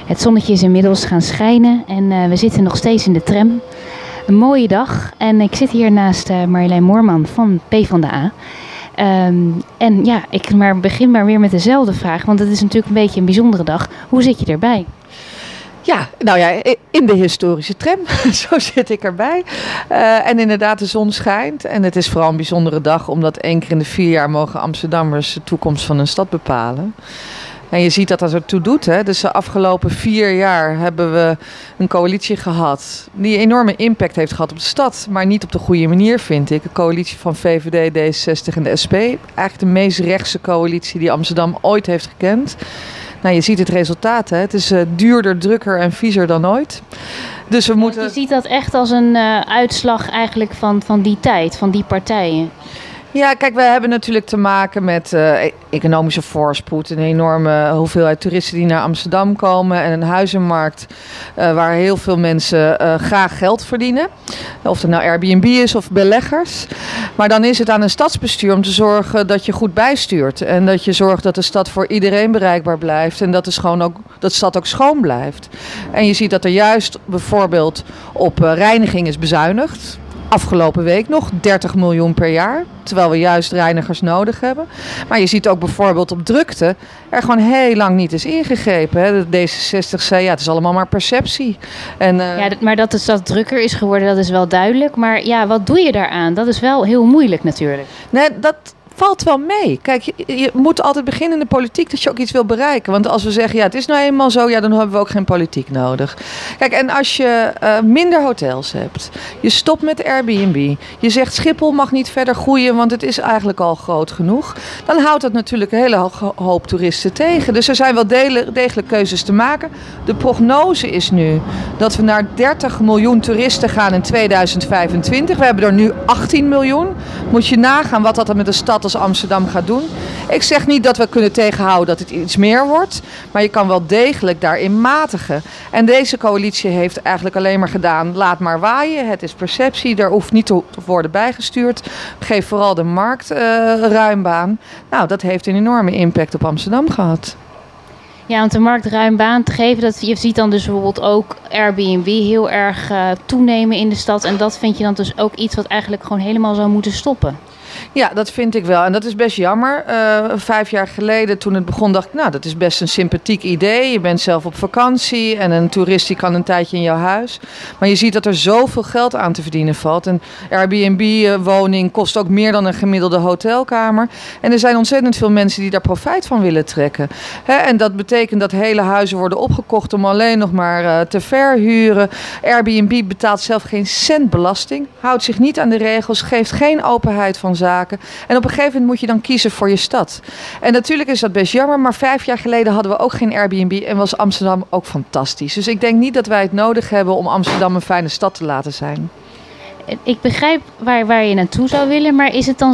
Het zonnetje is inmiddels gaan schijnen en we zitten nog steeds in de tram. Een mooie dag en ik zit hier naast Marjolein Moorman van PvdA. En ja, ik begin maar weer met dezelfde vraag, want het is natuurlijk een beetje een bijzondere dag. Hoe zit je erbij? Ja, nou ja, in de historische tram, zo zit ik erbij. En inderdaad, de zon schijnt. En het is vooral een bijzondere dag, omdat 1 keer in de 4 jaar mogen Amsterdammers de toekomst van hun stad bepalen. En je ziet dat dat ertoe doet. Hè? Dus de afgelopen 4 jaar hebben we een coalitie gehad die een enorme impact heeft gehad op de stad. Maar niet op de goede manier, vind ik. Een coalitie van VVD, D66 en de SP. Eigenlijk de meest rechtse coalitie die Amsterdam ooit heeft gekend. Nou, je ziet het resultaat. Hè? Het is duurder, drukker en viezer dan ooit. Dus we moeten... Je ziet dat echt als een uitslag eigenlijk van die tijd, van die partijen. Ja, kijk, we hebben natuurlijk te maken met economische voorspoed. Een enorme hoeveelheid toeristen die naar Amsterdam komen. En een huizenmarkt waar heel veel mensen graag geld verdienen. Of het nou Airbnb is of beleggers. Maar dan is het aan een stadsbestuur om te zorgen dat je goed bijstuurt. En dat je zorgt dat de stad voor iedereen bereikbaar blijft. En dat de stad ook schoon blijft. En je ziet dat er juist bijvoorbeeld op reiniging is bezuinigd. Afgelopen week nog 30 miljoen per jaar. Terwijl we juist reinigers nodig hebben. Maar je ziet ook bijvoorbeeld op drukte er gewoon heel lang niet is ingegrepen. Hè. De D66 zei, ja, het is allemaal maar perceptie. Maar dat de stad drukker is geworden, dat is wel duidelijk. Maar ja, wat doe je daaraan? Dat is wel heel moeilijk natuurlijk. Nee, dat valt wel mee. Kijk, je moet altijd beginnen in de politiek dat je ook iets wil bereiken. Want als we zeggen, ja, het is nou eenmaal zo, ja, dan hebben we ook geen politiek nodig. Kijk, en als je minder hotels hebt, je stopt met Airbnb, je zegt Schiphol mag niet verder groeien, want het is eigenlijk al groot genoeg, dan houdt dat natuurlijk een hele hoop toeristen tegen. Dus er zijn wel degelijk keuzes te maken. De prognose is nu dat we naar 30 miljoen toeristen gaan in 2025. We hebben er nu 18 miljoen. Moet je nagaan wat dat dan met een stad als Amsterdam gaat doen. Ik zeg niet dat we kunnen tegenhouden dat het iets meer wordt, maar je kan wel degelijk daarin matigen. En deze coalitie heeft eigenlijk alleen maar gedaan, laat maar waaien, het is perceptie, daar hoeft niet te worden bijgestuurd. Geef vooral de markt ruim baan. Nou, dat heeft een enorme impact op Amsterdam gehad. Ja, om de markt ruim baan te geven, je ziet dan dus bijvoorbeeld ook Airbnb heel erg toenemen in de stad. En dat vind je dan dus ook iets wat eigenlijk gewoon helemaal zou moeten stoppen. Ja, dat vind ik wel. En dat is best jammer. 5 jaar geleden toen het begon dacht ik, nou, dat is best een sympathiek idee. Je bent zelf op vakantie en een toerist die kan een tijdje in jouw huis. Maar je ziet dat er zoveel geld aan te verdienen valt. Een Airbnb-woning kost ook meer dan een gemiddelde hotelkamer. En er zijn ontzettend veel mensen die daar profijt van willen trekken. En dat betekent dat hele huizen worden opgekocht om alleen nog maar te verhuren. Airbnb betaalt zelf geen cent belasting. Houdt zich niet aan de regels. Geeft geen openheid van zaken. En op een gegeven moment moet je dan kiezen voor je stad. En natuurlijk is dat best jammer, maar 5 jaar geleden hadden we ook geen Airbnb en was Amsterdam ook fantastisch. Dus ik denk niet dat wij het nodig hebben om Amsterdam een fijne stad te laten zijn. Ik begrijp waar je naartoe zou willen, maar is het dan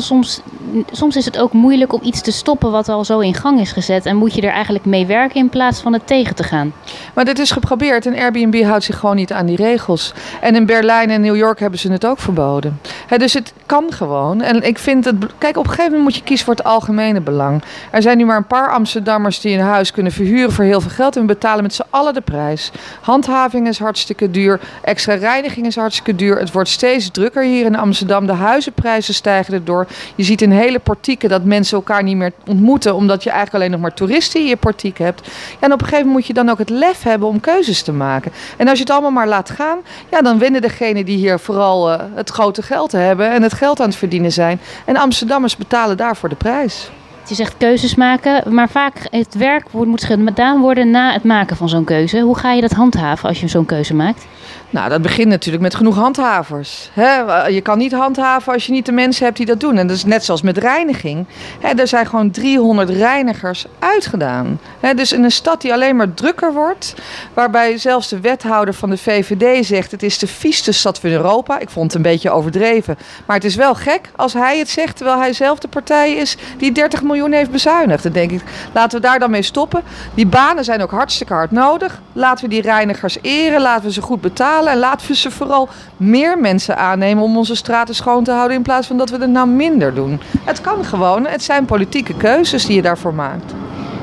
soms is het ook moeilijk om iets te stoppen wat al zo in gang is gezet en moet je er eigenlijk mee werken in plaats van het tegen te gaan? Maar dit is geprobeerd en Airbnb houdt zich gewoon niet aan die regels. En in Berlijn en New York hebben ze het ook verboden. Dus het kan gewoon. En ik vind het, kijk, op een gegeven moment moet je kiezen voor het algemene belang. Er zijn nu maar een paar Amsterdammers die een huis kunnen verhuren voor heel veel geld en we betalen met z'n allen de prijs. Handhaving is hartstikke duur, extra reiniging is hartstikke duur. Het wordt steeds drukker hier in Amsterdam. De huizenprijzen stijgen erdoor. Je ziet in hele portieken dat mensen elkaar niet meer ontmoeten, omdat je eigenlijk alleen nog maar toeristen in je portiek hebt. Ja, en op een gegeven moment moet je dan ook het lef hebben om keuzes te maken. En als je het allemaal maar laat gaan, ja, dan winnen degenen die hier vooral het grote geld hebben en het geld aan het verdienen zijn. En Amsterdammers betalen daarvoor de prijs. Je zegt keuzes maken, maar vaak het werk moet gedaan worden na het maken van zo'n keuze. Hoe ga je dat handhaven als je zo'n keuze maakt? Nou, dat begint natuurlijk met genoeg handhavers. Je kan niet handhaven als je niet de mensen hebt die dat doen. En dat is net zoals met reiniging. Er zijn gewoon 300 reinigers uitgedaan. Dus in een stad die alleen maar drukker wordt, waarbij zelfs de wethouder van de VVD zegt, het is de vieste stad van Europa. Ik vond het een beetje overdreven. Maar het is wel gek als hij het zegt, terwijl hij zelf de partij is die 30 miljoen heeft bezuinigd. Dan denk ik, laten we daar dan mee stoppen. Die banen zijn ook hartstikke hard nodig. Laten we die reinigers eren, laten we ze goed betalen. En laten we ze vooral meer mensen aannemen om onze straten schoon te houden in plaats van dat we het nou minder doen. Het kan gewoon. Het zijn politieke keuzes die je daarvoor maakt.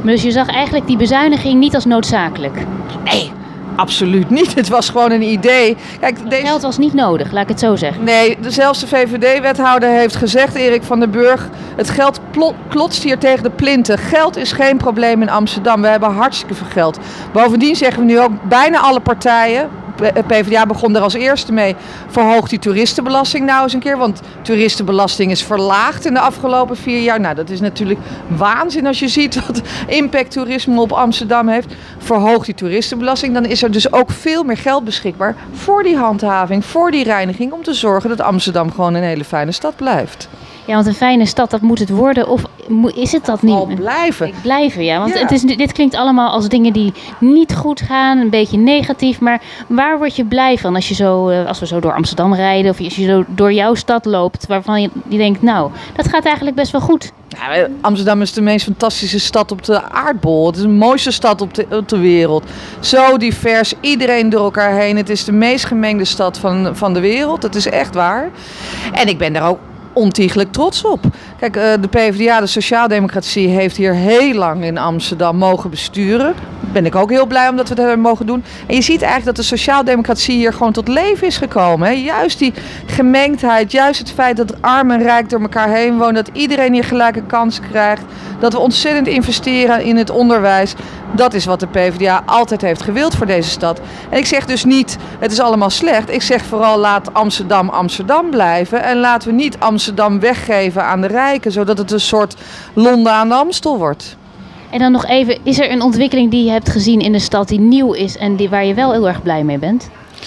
Maar dus je zag eigenlijk die bezuiniging niet als noodzakelijk? Nee, absoluut niet. Het was gewoon een idee. Kijk, Het geld was niet nodig, laat ik het zo zeggen. Nee, zelfs de VVD-wethouder heeft gezegd, Erik van den Burg, het geld klotst hier tegen de plinten. Geld is geen probleem in Amsterdam. We hebben hartstikke veel geld. Bovendien zeggen we nu ook bijna alle partijen, PvdA begon er als eerste mee, verhoogt die toeristenbelasting nou eens een keer. Want toeristenbelasting is verlaagd in de afgelopen 4 jaar. Nou, dat is natuurlijk waanzin als je ziet wat impact toerisme op Amsterdam heeft. Verhoogt die toeristenbelasting, dan is er dus ook veel meer geld beschikbaar voor die handhaving, voor die reiniging, om te zorgen dat Amsterdam gewoon een hele fijne stad blijft. Ja, want een fijne stad, dat moet het worden. Of is het dat niet? Al blijven. Blijven, ja. Want Ja. dit klinkt allemaal als dingen die niet goed gaan. Een beetje negatief. Maar waar word je blij van als we zo door Amsterdam rijden? Of als je zo door jouw stad loopt. Waarvan je denkt, nou, dat gaat eigenlijk best wel goed. Ja, Amsterdam is de meest fantastische stad op de aardbol. Het is de mooiste stad op de wereld. Zo divers, iedereen door elkaar heen. Het is de meest gemengde stad van de wereld. Dat is echt waar. En ik ben daar ook ontiegelijk trots op. Kijk, de PvdA, de Sociaaldemocratie, heeft hier heel lang in Amsterdam mogen besturen. Daar ben ik ook heel blij omdat we dat hebben mogen doen. En je ziet eigenlijk dat de Sociaaldemocratie hier gewoon tot leven is gekomen. Hè? Juist die gemengdheid, juist het feit dat arm en rijk door elkaar heen wonen, dat iedereen hier gelijke kans krijgt, dat we ontzettend investeren in het onderwijs. Dat is wat de PvdA altijd heeft gewild voor deze stad. En ik zeg dus niet, het is allemaal slecht. Ik zeg vooral, laat Amsterdam Amsterdam blijven. En laten we niet Amsterdam weggeven aan de rijken, zodat het een soort Londen aan de Amstel wordt. En dan nog even, is er een ontwikkeling die je hebt gezien in de stad die nieuw is en waar je wel heel erg blij mee bent?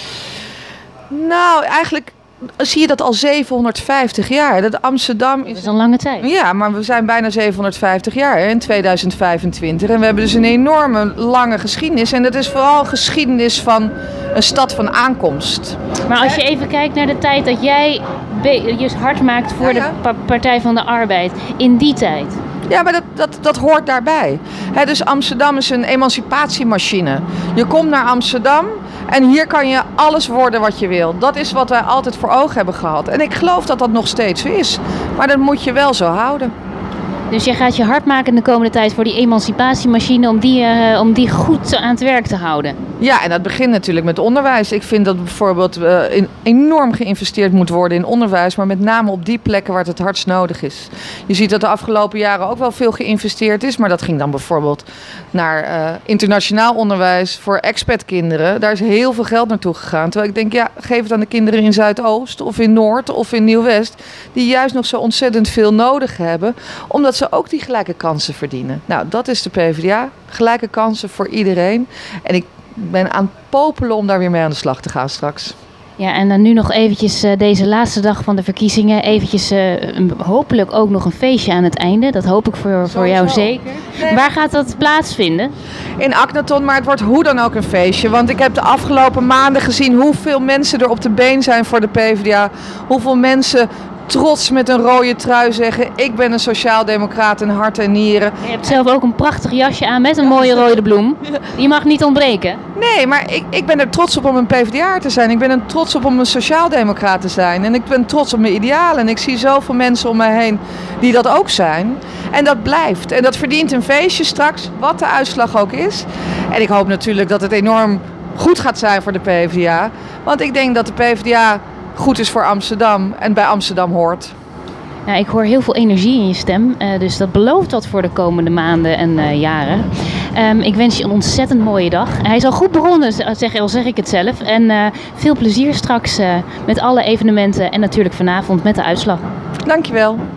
Nou, eigenlijk zie je dat al 750 jaar. Dat Amsterdam Dat is een lange tijd. Ja, maar we zijn bijna 750 jaar in 2025. En we hebben dus een enorme lange geschiedenis. En dat is vooral geschiedenis van een stad van aankomst. Maar als je even kijkt naar de tijd dat jij je hard maakt voor Ja. de Partij van de Arbeid. In die tijd. Ja, maar dat hoort daarbij. Dus Amsterdam is een emancipatiemachine. Je komt naar Amsterdam en hier kan je alles worden wat je wil. Dat is wat wij altijd voor ogen hebben gehad. En ik geloof dat dat nog steeds zo is. Maar dat moet je wel zo houden. Dus jij gaat je hard maken de komende tijd voor die emancipatiemachine om die goed aan het werk te houden. Ja, en dat begint natuurlijk met onderwijs. Ik vind dat bijvoorbeeld enorm geïnvesteerd moet worden in onderwijs, maar met name op die plekken waar het hardst nodig is. Je ziet dat de afgelopen jaren ook wel veel geïnvesteerd is, maar dat ging dan bijvoorbeeld naar internationaal onderwijs voor expatkinderen. Daar is heel veel geld naartoe gegaan. Terwijl ik denk, ja, geef het aan de kinderen in Zuidoost of in Noord of in Nieuw-West, die juist nog zo ontzettend veel nodig hebben, omdat ze ook die gelijke kansen verdienen. Nou, dat is de PvdA. Gelijke kansen voor iedereen. En ik ben aan het popelen om daar weer mee aan de slag te gaan straks. Ja, en dan nu nog eventjes deze laatste dag van de verkiezingen. Eventjes hopelijk ook nog een feestje aan het einde. Dat hoop ik voor jou zeker. Nee. Waar gaat dat plaatsvinden? In Akhenaton, maar het wordt hoe dan ook een feestje. Want ik heb de afgelopen maanden gezien hoeveel mensen er op de been zijn voor de PvdA. Hoeveel mensen trots met een rode trui zeggen, ik ben een sociaaldemocraat in hart en nieren. Je hebt zelf ook een prachtig jasje aan met een mooie rode bloem. Die mag niet ontbreken. Nee, maar ik ben er trots op om een PvdA te zijn. Ik ben er trots op om een sociaaldemocraat te zijn. En ik ben trots op mijn idealen. En ik zie zoveel mensen om mij heen die dat ook zijn. En dat blijft. En dat verdient een feestje straks, wat de uitslag ook is. En ik hoop natuurlijk dat het enorm goed gaat zijn voor de PvdA. Want ik denk dat de PvdA goed is voor Amsterdam en bij Amsterdam hoort. Nou, ik hoor heel veel energie in je stem, dus dat belooft wat voor de komende maanden en jaren. Ik wens je een ontzettend mooie dag. Hij is al goed begonnen, zeg ik het zelf. En veel plezier straks met alle evenementen en natuurlijk vanavond met de uitslag. Dankjewel.